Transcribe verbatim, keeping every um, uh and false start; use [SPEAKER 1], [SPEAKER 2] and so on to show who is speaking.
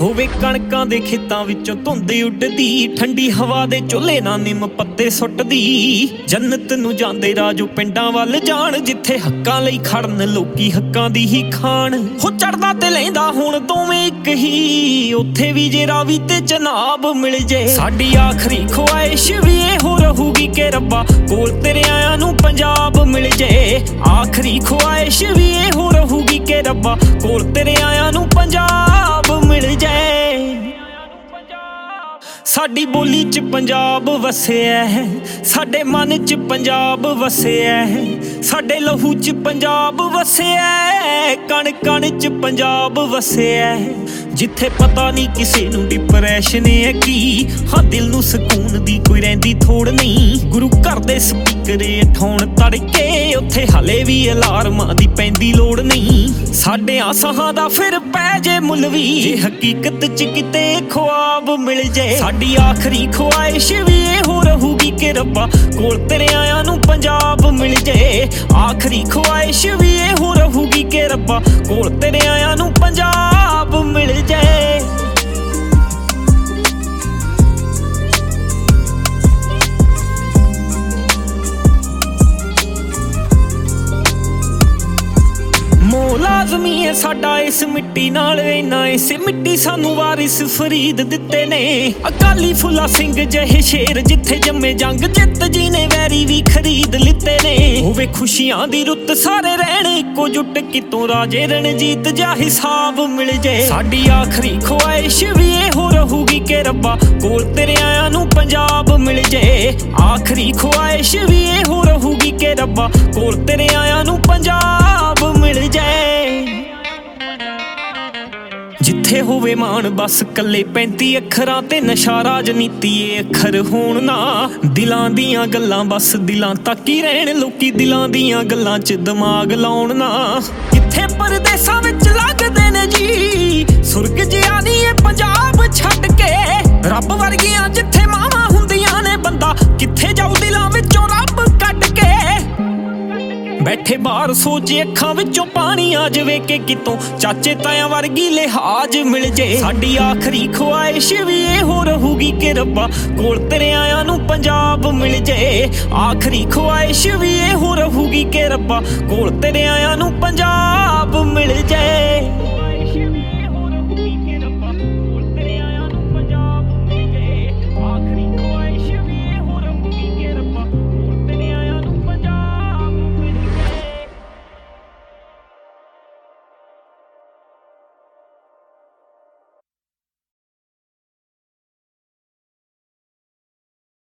[SPEAKER 1] ਹੋਵੇ ਕਣਕਾਂ ਦੇ ਖੇਤਾਂ ਵਿੱਚੋਂ ਧੁੰਦ ਉੱਡਦੀ, ਠੰਡੀ ਹਵਾ ਦੇ ਚੁੱਲ੍ਹੇ ਨਾਲ ਨਿੰਮ ਪੱਤੇ ਸੁੱਟਦੀ। ਜੰਨਤ ਨੂੰ ਜਾਂਦੇ ਰਾਜੂ ਪਿੰਡਾਂ ਵੱਲ ਜਾਣ, ਜਿੱਥੇ ਹੱਕਾਂ ਲਈ ਖੜਨ ਲੋਕੀ ਹੱਕਾਂ ਦੀ ਹੀ ਖਾਣ। ਹੋ ਚੜਦਾ ਤੇ ਲੈਂਦਾ ਹੁਣ ਦੋਵੇਂ ਇੱਕ ਹੀ, ਉੱਥੇ ਵੀ ਜੇ ਰਾਵੀ ਤੇ ਜਨਾਬ ਮਿਲ ਜੇ। ਸਾਡੀ ਆਖਰੀ ਖੁਆਇਸ਼ ਵੀ ਇਹੋ ਰਹੂਗੀ ਕਿ ਰੱਬਾ ਕੋਲ ਤੇਰੇ ਆਇਆਂ ਨੂੰ ਪੰਜਾਬ ਮਿਲ ਜੇ। ਆਖਰੀ ਖੁਆਇਸ਼ ਵੀ ਇਹੋ ਰਹੂਗੀ ਕਿ ਰੱਬਾ ਕੋਲ ਤੇਰੇ ਆਇਆਂ ਨੂੰ ਪੰਜਾਬ ਮਿਲ ਜਾਏ। ਸਾਡੀ ਬੋਲੀ 'ਚ ਪੰਜਾਬ ਵਸਿਆ ਹੈ, ਸਾਡੇ ਮਨ 'ਚ ਪੰਜਾਬ ਵਸਿਆ ਹੈ, ਸਾਡੇ ਲਹੂ 'ਚ ਪੰਜਾਬ ਵਸਿਆ ਹੈ, ਕਣ ਕਣ 'ਚ ਪੰਜਾਬ ਵਸਿਆ ਹੈ। ਜਿੱਥੇ ਪਤਾ ਨਹੀਂ ਕਿਸੇ ਨੂੰ ਡਿਪਰੈਸ਼ਨ ਹੈ ਕੀ, ਹਾਂ ਦਿਲ ਨੂੰ ਸਕੂਨ ਦੀ ਕੋਈ ਰਹਿੰਦੀ ਥੋੜ ਨਹੀਂ। ਗੁਰੂ ਘਰ ਦੇ ਸਪੀਕਰੇ ਠਾਉਣ ਤੜਕੇ, ਉੱਥੇ ਹਲੇ ਵੀ ਅਲਾਰਮਾਂ ਦੀ ਪੈਂਦੀ ਲੋੜ ਨਹੀਂ। ਸਾਡੇ ਆਸਾਂ ਦਾ ਫਿਰ ਪੈ ਜੇ ਮੁੱਲ ਵੀ, ਜੇ ਹਕੀਕਤ 'ਚ ਕਿਤੇ ਖੁਆਬ ਮਿਲ ਜੇ। ਸਾਡੀ ਆਖਰੀ ਖੁਆਇਸ਼ ਵੀ ਇਹੋ ਰਹੂਗੀ ਕਿ ਰੱਬਾ ਕੋਲ ਤੇਰੇ ਆਇਆਂ ਨੂੰ ਪੰਜਾਬ ਮਿਲ ਜੇ। ਆਖਰੀ ਖੁਆਇਸ਼ ਵੀ ਇਹੋ ਰਹੂਗੀ ਕਿ ਰੱਬਾ ਕੋਲ ਤੇਰੇ ਆਇਆਂ ਨੂੰ ਪੰਜਾਬ ਮਿਲ ਜਾਏ। ਮੋਹ ਲਾਜ਼ਮੀ ਹੈ ਸਾਡਾ ਇਸ ਮਿੱਟੀ ਨਾਲ, ਇੰਨਾ ਇਸੇ ਮਿੱਟੀ ਸਾਨੂੰ ਵਾਰਿਸ ਫਰੀਦ ਦਿੱਤੇ ਨੇ। ਅਕਾਲੀ ਫੁੱਲਾ ਸਿੰਘ ਜਿਹੇ ਸ਼ੇਰ ਜਿੱਥੇ ਜੰਮੇ ਜੰਗ ਜਿੱਤ ਜੀ ਨੇ ਵੈਰੀ ਵੀ ਖਰੀਦ ਲਿੱਤੇ ਨੇ। ਹੋਵੇ ਖੁਸ਼ੀਆਂ ਦੀ ਰੁੱਤ ਸਾਰੇ ਰਹਿਣ ਇੱਕੋ ਜੁੱਟ, ਕਿਤੋਂ ਰਾਜੇ ਰਣਜੀਤ ਜਾ ਹਿਸਾਬ ਮਿਲ ਜੇ। ਸਾਡੀ ਆਖਰੀ ਖੁਆਇਸ਼ ਵੀ ਇਹੋ ਰਹੂਗੀ ਕਿ ਰੱਬਾ ਕੋਲ ਤੇਰੇ ਆਇਆਂ ਨੂੰ ਪੰਜਾਬ ਮਿਲ ਜੇ। ਆਖਰੀ ਖੁਆਇਸ਼ ਵੀ ਇਹੋ ਰਹੂਗੀ ਕਿ ਰੱਬਾ ਕੋਲ ਤੇਰੇ ਆਇਆਂ ਨੂੰ ਪੰਜਾਬ ਮਿਲ ਜਾਏ। ਜਿੱਥੇ ਹੋਵੇ ਮਾਣ ਬਸ ਕੱਲੇ ਪੈਂਤੀ ਅੱਖਰਾਂ ਤੇ ਨਸ਼ਾ ਰਾਜਨੀਤੀ ਏ ਅੱਖਰ ਹੋਣ ਨਾ। ਦਿਲਾਂ ਦੀਆਂ ਗੱਲਾਂ ਬਸ ਦਿਲਾਂ ਤੱਕ ਹੀ ਰਹਿਣ, ਲੋਕੀ ਦਿਲਾਂ ਦੀਆਂ ਗੱਲਾਂ 'ਚ ਦਿਮਾਗ ਲਾਉਣ ਨਾ। ਕਿੱਥੇ ਪਰਦੇਸਾਂ ਵਿੱਚ ਲੱਗਦੇ ਨੇ ਜੀ ਸੁਰਗ ਜਿਹਾ ਨੀ ਇਹ ਪੰਜਾਬ ਛੱਡ ਕੇ। ਰੱਬ ਵਰਗੀਆਂ ਜਿੱਥੇ ਮਾਵਾਂ ਹੁੰਦੀਆਂ ਨੇ, ਬੰਦਾ ਕਿੱਥੇ ਜਾਊ ਦਿਲਾਂ ਵਿੱਚੋਂ ਰੱਬ ਕੱਢ ਕੇ। ਬੈਠੇ ਬਾਹਰ ਸੋਚੇ ਅੱਖਾਂ ਵਿੱਚੋਂ ਪਾਣੀ ਆ ਜਾਵੇ ਕਿ ਕਿਤੋਂ ਚਾਚੇ ਤਾਇਆਂ ਵਰਗੀ ਲਿਹਾਜ਼ ਮਿਲ ਜੇ। ਸਾਡੀ ਆਖਰੀ ਖੁਆਇਸ਼ ਵੀ ਇਹੋ ਰਹੂਗੀ ਕਿ ਰੱਬਾ ਕੋਲ ਤੇਰੇ ਆਇਆਂ ਨੂੰ ਪੰਜਾਬ ਮਿਲ ਜੇ। ਆਖਰੀ ਖੁਆਇਸ਼ ਵੀ ਇਹੋ ਰਹੂਗੀ ਕਿ ਰੱਬਾ ਕੋਲ ਤੇਰੇ ਆਇਆਂ ਨੂੰ ਪੰਜਾਬ ਮਿਲ ਜਾਏ।